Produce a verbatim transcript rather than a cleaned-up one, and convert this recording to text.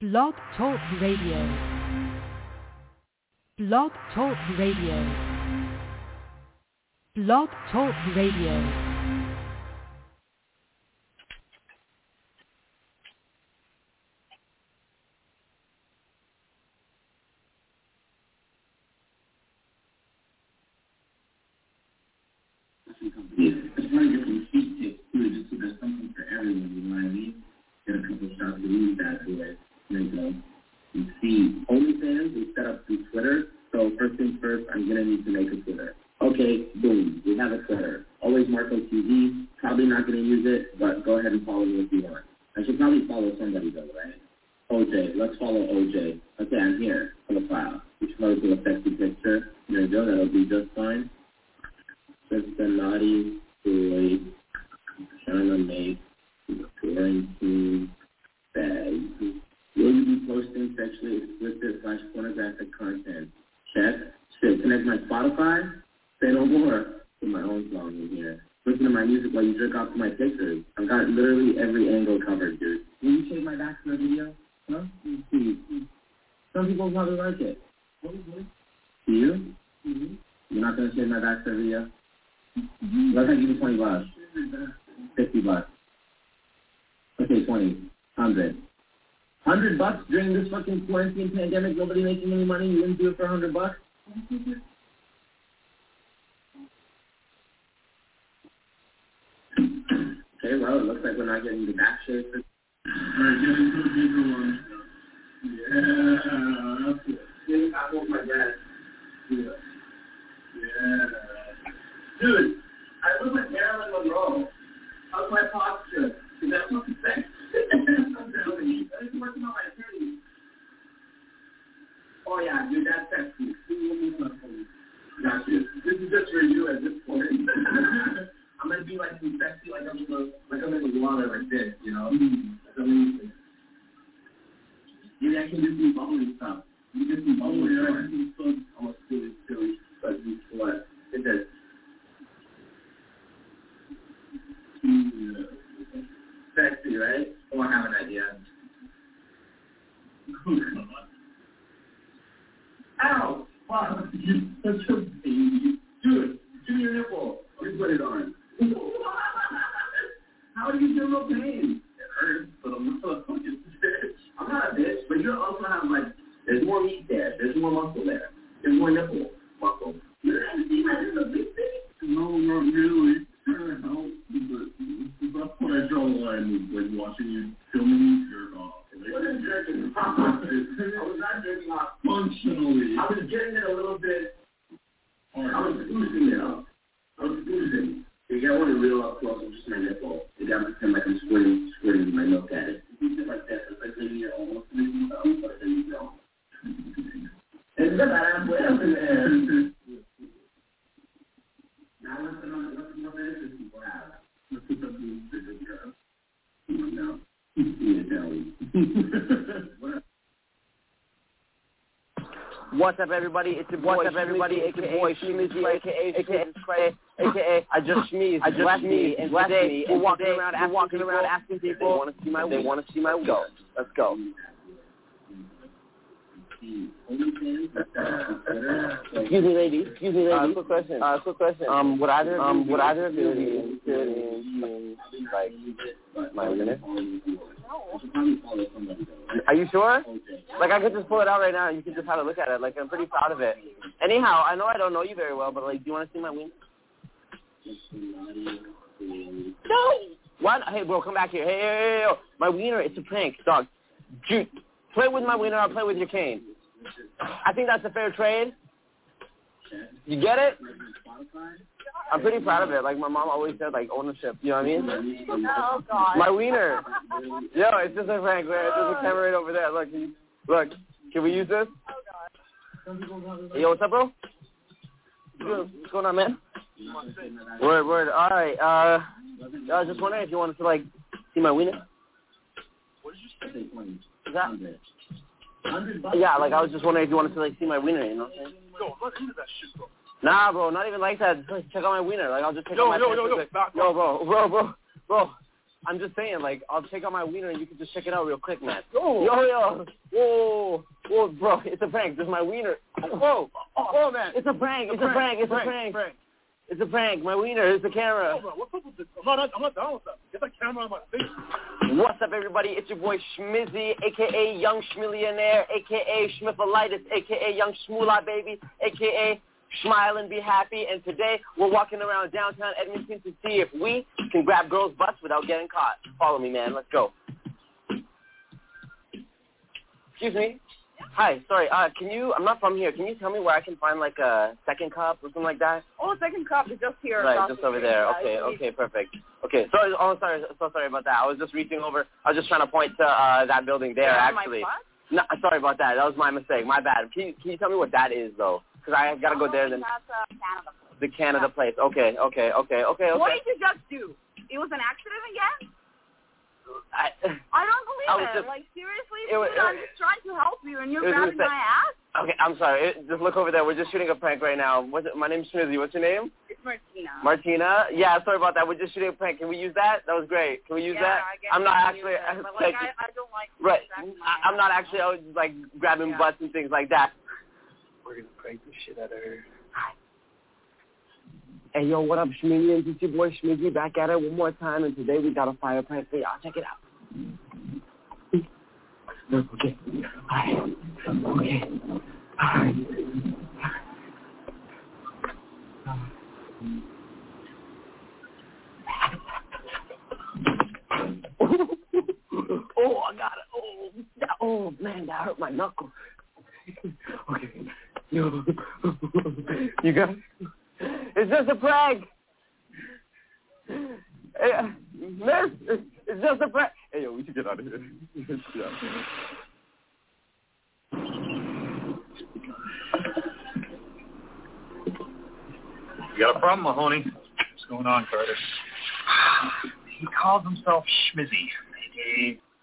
Blog Talk Radio. Blog Talk Radio. Blog Talk Radio. It's hard to get some cheap tips too, just so there's something for everyone, you know what I mean? Get a couple shots of these bad boys. There you go. You see, OnlyFans is set up through Twitter, so first things first, I'm going to need to make a Twitter. Okay, boom, we have a Twitter. Always Marco T V, probably not going to use it, but go ahead and follow me if you want. I should probably follow somebody though, right? O J, let's follow O J. Okay, I'm here, profile. We should probably do a sexy picture. There you go, that'll be just fine. Just a naughty boy trying to make quarantine bag. Will you be posting sexually explicit slash pornographic content? Check. Shit, connect my Spotify? Say no more. Put my own song in here. Listen to my music while you jerk off to my pictures. I've got literally every angle covered, dude. Will you shave my back for a video? Huh? Let's see. Some people probably like it. Do you? Mm-hmm. You're not going to shave my back for a video? Mm-hmm. Let's give you twenty bucks. fifty bucks. Okay, twenty. one hundred. one hundred bucks during this fucking quarantine pandemic, nobody making any money, you wouldn't do it for one hundred bucks? Okay, well, it looks like we're not getting the back shave. Alright, get into the bigger one. Yeah, that's it. I want my dad. Yeah. Yeah. Dude, I look like Marilyn Monroe. How's my posture? Is that fucking sex? I'm working on my attorney. Oh yeah, dude, that's sexy. Got you. This is just for you at this point. I'm gonna be like some sexy, like I'm in the, like I'm in the water, like this, you know. That's amazing. Maybe I can do some bubbly stuff. You can do some bubbly stuff. I can do some almost silly, silly, but what? It does. Sexy, right? Oh, I have an idea. Ow! Wow, you're such a baby. Dude, give me your nipple. You put it on. How do you feel no pain? It hurts, but I'm not a fucking bitch. I'm not a bitch, but you also have, like, there's more meat there. There's more muscle there. There's more nipple muscle. You don't see my little big thing? No, not really. Trying to help, but that's when I draw the line with, like, watching you filming you jerk off. What is jerking off? I was not jerking off. Functionally. I was getting it a little bit. I was boosting it up. I was boosting. You got one real up close with just my nipple. You got to pretend like I'm squirting, squirting my milk at it. You do like that. It's like maybe you're almost making it up, but then you don't. It's the halfway up in there. Now let's put on let's put on the people have. Let's put something bigger here. No. Yeah, What's up, everybody? It's your boy, What's up, everybody? A K A boy Shmeezy, A K A A K A A K A I just sneezed. I just sneezed. And today we're walking around, we're walking around asking people they want to see my, they want to see my. Go. Let's go. Excuse me, ladies. Excuse me, ladies. Uh, quick question. Uh, quick question. Um, would either um, would either of you be interested in like my unit? Are you sure? Like, I could just pull it out right now and you can just have a look at it. Like, I'm pretty proud of it. Anyhow, I know I don't know you very well, but, like, do you want to see my wiener? No! What? Hey, bro, come back here. Hey, hey, hey, hey. My wiener, it's a prank, dog. Dude, play with my wiener, I'll play with your cane. I think that's a fair trade. You get it? I'm pretty proud of it. Like, my mom always said, like, ownership. You know what I mean? Oh, God. My wiener. Yo, it's just a prank, man. There's a camera right over there. Look, look. Can we use this? Oh, God. Hey, yo, what's up, bro? What's going on, man? Word, word. All right. Uh, I was just wondering if you wanted to, like, see my wiener. What did you say? Is that? Yeah, like, I was just wondering if you wanted to, like, see my wiener, you know what I'm saying? Yo, I'm not into that shit, bro. Nah, bro, not even like that. Just, like, check out my wiener. Like, I'll just check yo, out my yo, pants yo, real yo, quick. back Yo, bro, bro, bro, bro. I'm just saying, like, I'll check out my wiener and you can just check it out real quick, man. Oh. Yo, yo. Whoa. Whoa, bro. It's a prank. This is my wiener. Whoa. Oh, oh man. It's a prank. It's a prank. It's a prank. prank. It's a prank. My wiener. It's the camera. Oh, bro, what's up with this? I'm not, I'm not down with that. Get that camera on my face. What's up, everybody? It's your boy Schmizzy, a k a. Young Schmillionaire, a k a. Schmiffalitis, a k a. Young Schmoolah Baby, a k a. Smile and Be Happy. And today, we're walking around downtown Edmonton to see if we can grab girls' butts without getting caught. Follow me, man. Let's go. Excuse me. Hi, sorry, uh, can you, I'm not from here, can you tell me where I can find, like, a second cup or something like that? Oh, second cup is just here. Right, just over there. Okay, okay, perfect. Okay, sorry, oh, sorry, so sorry about that. I was just reaching over, I was just trying to point to uh, that building there, Yeah, actually. my No, sorry about that. That was my mistake. My bad. Can you, can you tell me what that is, though? Because I got to go oh, there then. That's uh, Canada. The Canada yeah. place. Okay, okay, okay, okay, okay. What did you just do? It was an accident again? I, I don't believe I was it. just, like, seriously, it was, dude, I'm just trying to help you, and you're it was grabbing my ass? Okay, I'm sorry. It, just look over there. We're just shooting a prank right now. What's it, my name's Schmizzy. What's your name? It's Martina. Martina? Yeah, sorry about that. We're just shooting a prank. Can we use that? That was great. Can we use yeah, that? I guess I'm not you actually... It, but, like, I, I don't like... Right. I, I'm not actually, I was, like, grabbing yeah. butts and things like that. We're going to prank the shit out of her. Hey, yo, what up, Schmizzy? It's your boy Schmizzy back at it one more time, and today we got a fire prank for y'all. Check it out. Okay. All right. Okay. All right. Oh, I got it. Oh, that, oh, man, that hurt my knuckle. Okay. Yo. You got it? It's just a prank. Hey, uh, miss, it's, it's just a prank. Hey, yo, we should get out of here. Yeah. You got a problem, Mahoney? What's going on, Carter? He calls himself Schmizzy. He